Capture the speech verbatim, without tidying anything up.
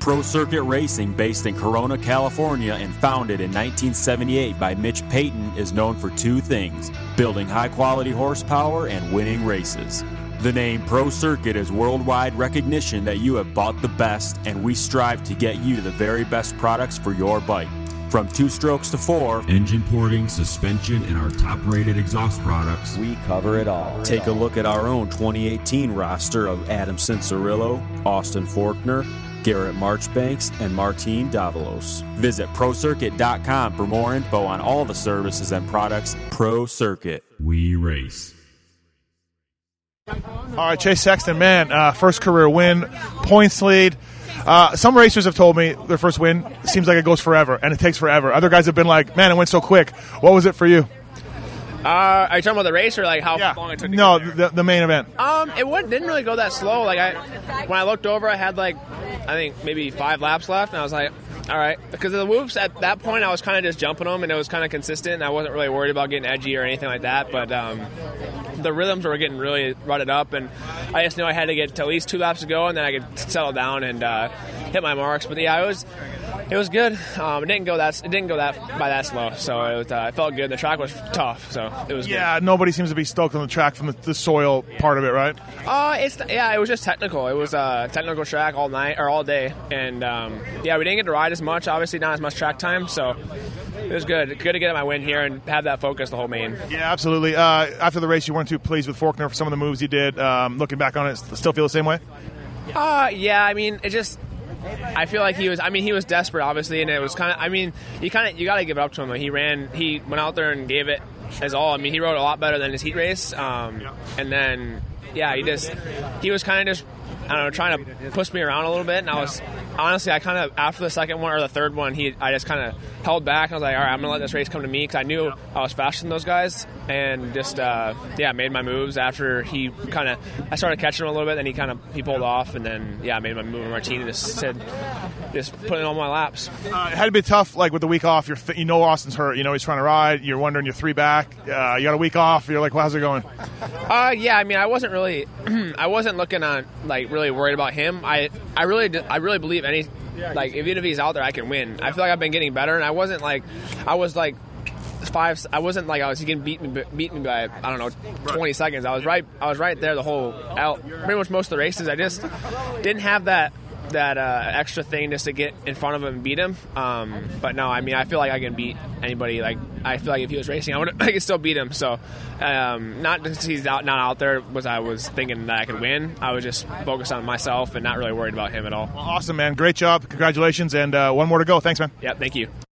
Pro Circuit Racing, based in Corona, California, and founded in nineteen seventy-eight by Mitch Payton, is known for two things: building high-quality horsepower and winning races. The name Pro Circuit is worldwide recognition that you have bought the best, and we strive to get you the very best products for your bike. From two strokes to four, engine porting, suspension, and our top-rated exhaust products, we cover it all. Take a look at our own twenty eighteen roster of Adam Cincerillo, Austin Forkner, Garrett Marchbanks, and Martin Davalos. Visit pro circuit dot com for more info on all the services and products. Pro Circuit. We race. All right, Chase Sexton, man, uh, first career win, points lead. Uh, some racers have told me their first win seems like it goes forever, and it takes forever. Other guys have been like, man, it went so quick. What was it for you? Uh, are you talking about the race or like how yeah. long it took to No, get there? the, the main event. Um, it went, didn't really go that slow. Like I, when I looked over, I had like, I think maybe five laps left, and I was like, all right. Because of the whoops, at that point, I was kind of just jumping them, and it was kind of consistent, and I wasn't really worried about getting edgy or anything like that. But um, the rhythms were getting really rutted up, and I just knew I had to get to at least two laps to go, and then I could settle down and uh, hit my marks. But yeah, it was it was good. Um, it didn't go that it didn't go that by that slow, so it, was, uh, it felt good. The track was tough, so it was. Yeah, good. Nobody seems to be stoked on the track from the, the soil part of it, right? Uh, it's yeah, it was just technical. It was a technical track all night or all day, and um, yeah, we didn't get to ride as much. Obviously, not as much track time, so. It was good. Good to get my win here and have that focus the whole main. Yeah, absolutely. Uh, after the race, you weren't too pleased with Forkner for some of the moves he did. Um, looking back on it, still feel the same way? Uh, yeah, I mean, it just... I feel like he was. I mean, he was desperate, obviously, and it was kind of. I mean, you kind of you got to give it up to him. He ran. He went out there and gave it his all. I mean, he rode a lot better than his heat race. Um, and then, yeah, he just he was kind of just. I don't know, trying to push me around a little bit, and I was honestly, I kind of after the second one or the third one, he I just kind of held back. I was like, all right, I'm gonna let this race come to me because I knew I was faster than those guys, and just uh, yeah, made my moves after he kind of I started catching him a little bit, then he kind of he pulled off, and then yeah, I made my move with Martini, just said just put in all my laps. Uh, it had to be tough, like with the week off. You're th- you know Austin's hurt, you know he's trying to ride. You're wondering you're three back. Uh, you got a week off. You're like, well, how's it going? Uh, yeah, I mean, I wasn't really, I wasn't looking on like really worried about him. I, I really, I really believe any, like even if he's out there, I can win. I feel like I've been getting better, and I wasn't like, I was like five. I wasn't like I was getting beaten, beaten by I don't know, twenty seconds. I was right, I was right there the whole out, pretty much most of the races. I just didn't have that. that uh, extra thing just to get in front of him and beat him. Um, but no, I mean, I feel like I can beat anybody. Like I feel like if he was racing, I would I could still beat him. So um, not because he's out, not out there was I was thinking that I could win. I was just focused on myself and not really worried about him at all. Well, awesome, man. Great job. Congratulations. And uh, one more to go. Thanks, man. Yep, thank you.